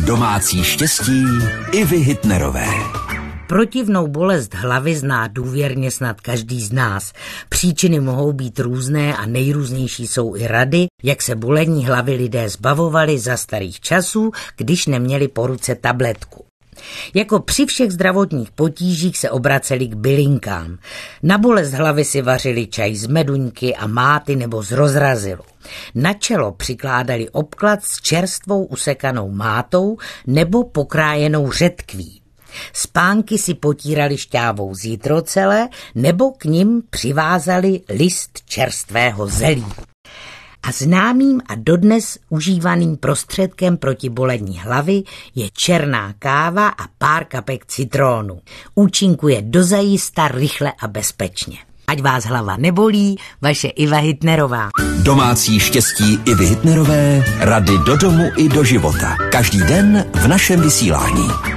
Domácí štěstí Ivy Hitnerové. Protivnou bolest hlavy zná důvěrně snad každý z nás. Příčiny mohou být různé a nejrůznější jsou i rady, jak se bolení hlavy lidé zbavovali za starých časů, když neměli po ruce tabletku. Jako při všech zdravotních potížích se obraceli k bylinkám. Na bolest hlavy si vařili čaj z meduňky a máty nebo z rozrazilu. Na čelo přikládali obklad s čerstvou usekanou mátou nebo pokrájenou řetkví. Spánky si potírali šťávou z jitrocele nebo k nim přivázali list čerstvého zelí. A známým a dodnes užívaným prostředkem proti bolení hlavy je černá káva a pár kapek citrónu. Účinkuje dozajista, rychle a bezpečně. Ať vás hlava nebolí, vaše Iva Hitnerová. Domácí štěstí Ivy Hitnerové, rady do domu i do života. Každý den v našem vysílání.